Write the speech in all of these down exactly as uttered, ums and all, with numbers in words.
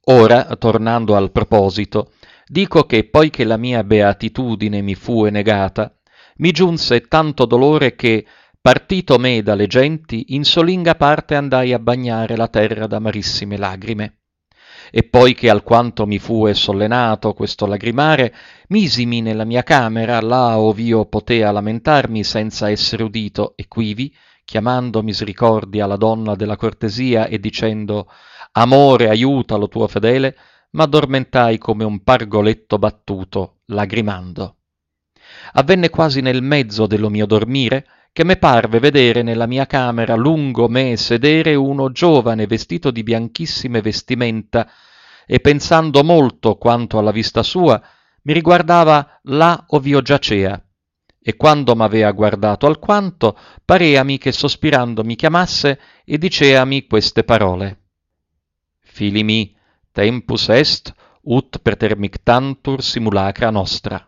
Ora, tornando al proposito, dico che poiché la mia beatitudine mi fue negata, mi giunse tanto dolore che, partito me dalle genti, in solinga parte andai a bagnare la terra d'amarissime lagrime. E poi che alquanto mi fue sollenato questo lagrimare, misimi nella mia camera, là ov'io potea lamentarmi senza essere udito, e quivi, chiamando misericordia la donna della cortesia e dicendo «Amore, aiuta lo tuo fedele», m'addormentai come un pargoletto battuto, lagrimando. Avvenne quasi nel mezzo dello mio dormire che me parve vedere nella mia camera lungo me sedere uno giovane vestito di bianchissime vestimenta, e pensando molto quanto alla vista sua, mi riguardava là ov'io giacea, e quando m'avea guardato alquanto, pareami che sospirando mi chiamasse e diceami queste parole. Fili mi, tempus est, ut pretermictantur simulacra nostra.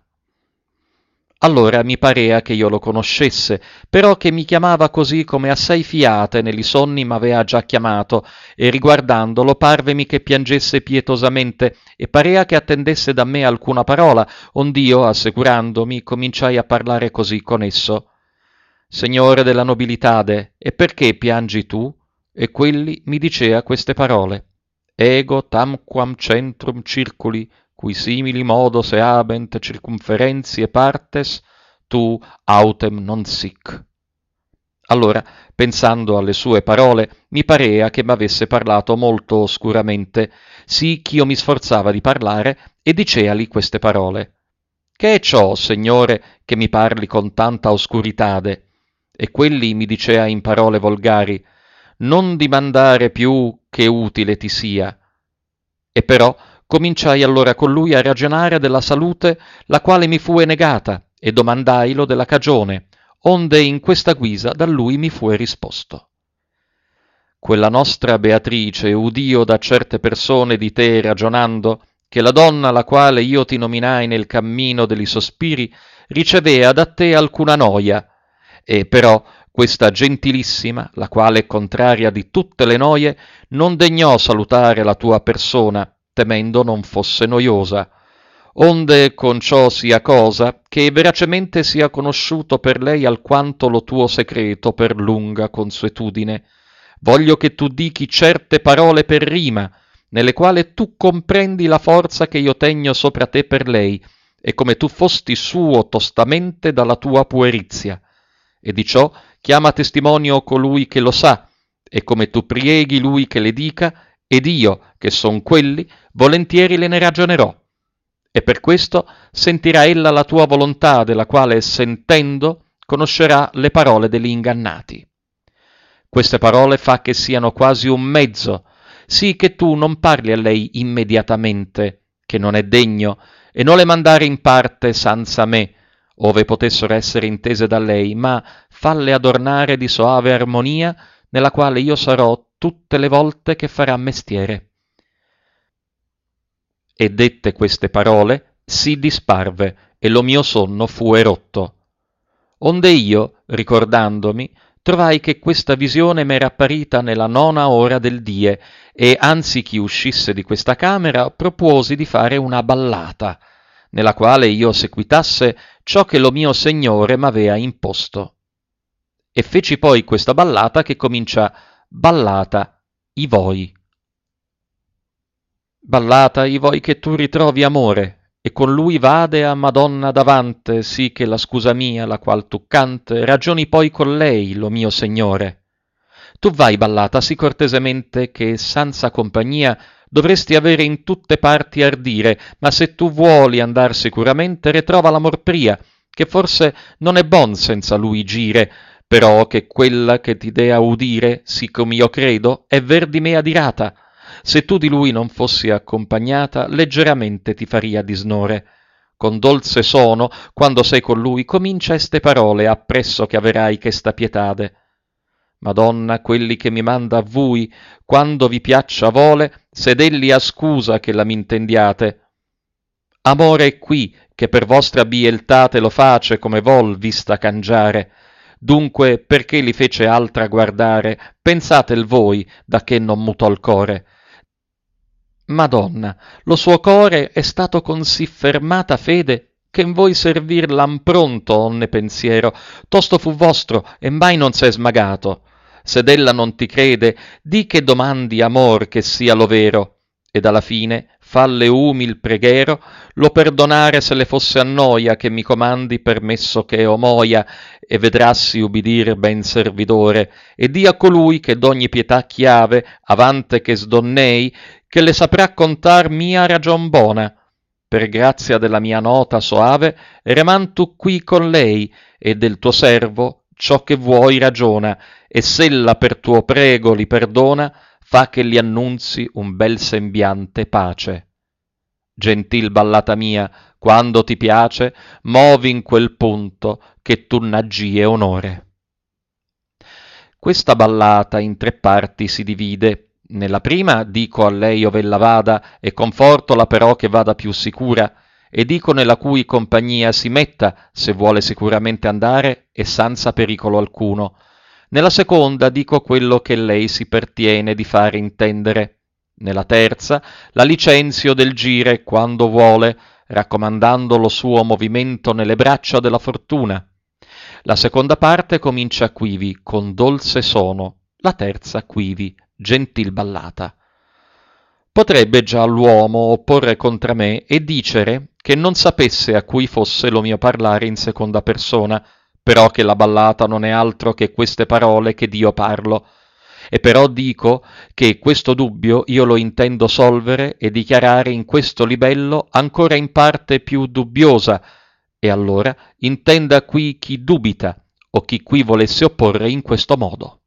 Allora mi parea che io lo conoscesse, però che mi chiamava così come a sei fiate negli sonni m'avea già chiamato, e riguardandolo parvemi che piangesse pietosamente, e parea che attendesse da me alcuna parola, ond'io, assicurandomi, cominciai a parlare così con esso. Signore della nobilitade, e perché piangi tu? E quelli mi dicea queste parole. Ego tamquam centrum circuli, cui simili modos eabent circumferentiae partes, tu autem non sic. Allora, pensando alle sue parole, mi parea che m'avesse parlato molto oscuramente, sì ch'io mi sforzava di parlare, e diceali queste parole. Che è ciò, Signore, che mi parli con tanta oscuritade? E quelli mi dicea in parole volgari, non dimandare più che utile ti sia. E però cominciai allora con lui a ragionare della salute, la quale mi fue negata, e domandailo della cagione, onde in questa guisa da lui mi fue risposto. Quella nostra Beatrice udio da certe persone di te ragionando, che la donna la quale io ti nominai nel cammino degli sospiri ricevea da te alcuna noia, e però questa gentilissima, la quale contraria di tutte le noie, non degnò salutare la tua persona, temendo non fosse noiosa, onde con ciò sia cosa che veracemente sia conosciuto per lei alquanto lo tuo secreto per lunga consuetudine. Voglio che tu dichi certe parole per rima, nelle quali tu comprendi la forza che io tegno sopra te per lei, e come tu fosti suo tostamente dalla tua puerizia. E di ciò chiama testimonio colui che lo sa, e come tu prieghi lui che le dica, ed io, che son quelli, volentieri le ne ragionerò. E per questo sentirà ella la tua volontà, della quale, sentendo, conoscerà le parole degli ingannati. Queste parole fa che siano quasi un mezzo, sì che tu non parli a lei immediatamente, che non è degno, e non le mandare in parte senza me, ove potessero essere intese da lei, ma falle adornare di soave armonia, nella quale io sarò tutte le volte che farà mestiere. E dette queste parole, si disparve, e lo mio sonno fue rotto. Onde io, ricordandomi, trovai che questa visione m'era apparita nella nona ora del die, e anzi chi uscisse di questa camera propuosi di fare una ballata, nella quale io seguitasse ciò che lo mio Signore m'avea imposto. E feci poi questa ballata che comincia ballata i voi. Ballata i voi che tu ritrovi amore, e con lui vade a Madonna davante, sì che la scusa mia, la qual tu cante, ragioni poi con lei, lo mio Signore. Tu vai ballata sì cortesemente che, senza compagnia, dovresti avere in tutte parti ardire, ma se tu vuoli andar sicuramente, retrova l'amor pria, che forse non è bon senza lui gire, però che quella che ti dea udire, sì come io credo, è ver di me adirata. Se tu di lui non fossi accompagnata, leggeramente ti faria disnore. Con dolce sono, quando sei con lui, comincia este parole, appresso che averai chesta pietade. Madonna, quelli che mi manda a vui, quando vi piaccia vole, sed elli a scusa che la m'intendiate. Amore è qui, che per vostra bieltate lo face come vol vista cangiare. Dunque, perché li fece altra guardare, pensatel voi, da che non mutò il core. Madonna, lo suo core è stato con sì fermata fede che in voi servir l'han pronto onne pensiero, tosto fu vostro e mai non s'è smagato. Sed ella non ti crede, di che domandi amor che sia lo vero, ed alla fine falle umil preghero lo perdonare se le fosse a noia che mi comandi permesso che o moia e vedrassi ubidir ben servidore e dia colui che d'ogni pietà chiave avante che sdonnei che le saprà contar mia ragion bona. Per grazia della mia nota soave, reman tu qui con lei, e del tuo servo ciò che vuoi ragiona, e s'ella per tuo prego li perdona, fa che li annunzi un bel sembiante pace. Gentil ballata mia, quando ti piace, movi in quel punto che tu n'aggie onore. Questa ballata in tre parti si divide. Nella prima dico a lei ov'ella vada e confortola però che vada più sicura, e dico nella cui compagnia si metta se vuole sicuramente andare e senza pericolo alcuno. Nella seconda dico quello che lei si pertiene di fare intendere. Nella terza la licenzio del gire quando vuole, raccomandando lo suo movimento nelle braccia della fortuna. La seconda parte comincia quivi, con dolce sono, la terza quivi, gentil ballata. Potrebbe già l'uomo opporre contra me e dicere che non sapesse a cui fosse lo mio parlare in seconda persona, però che la ballata non è altro che queste parole che Dio parlo. E però dico che questo dubbio io lo intendo solvere e dichiarare in questo libello ancora in parte più dubbiosa, e allora intenda qui chi dubita o chi qui volesse opporre in questo modo.